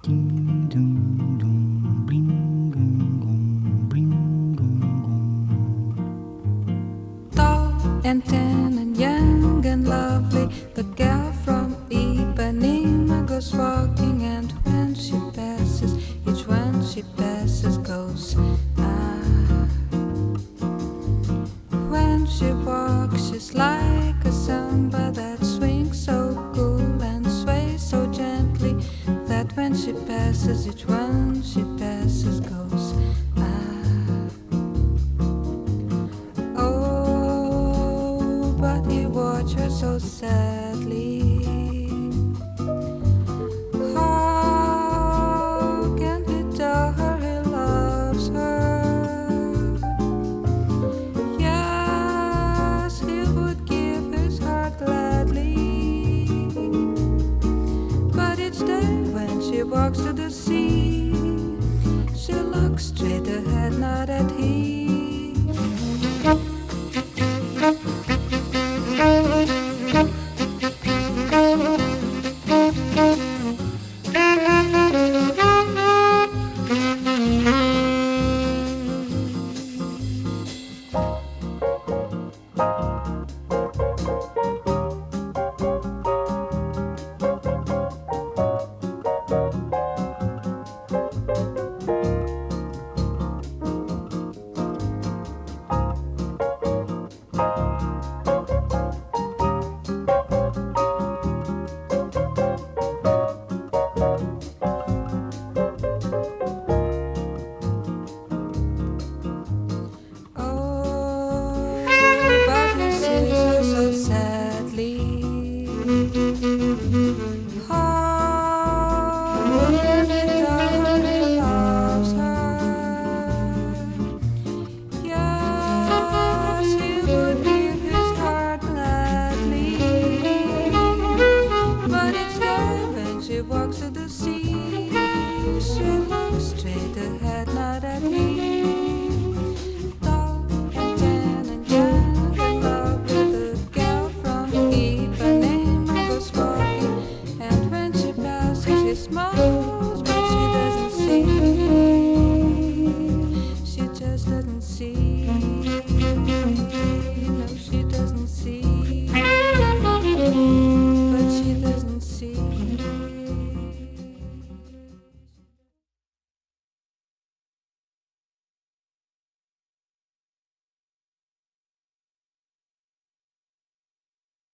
Ding dong dong, bling gong gong, bling gong gong. Tall and tan and young and lovely, the girl from Ipanema goes walking, and when she passes, each one she passes goes ah. When she walks, she's like a samba that swings so cool and sways so gently that when she passes, each one she passes goes ah. Oh, but he watched her so sadly. How can he tell her he loves her? Yes, he would give his heart gladly. But each day when she walks to the sea, she looks straight ahead, not at him. She walks to the sea, she looks straight ahead, not at him. Tall and tan and young and love with a girl from Ipanema goes walking, and when she passes, she smiles.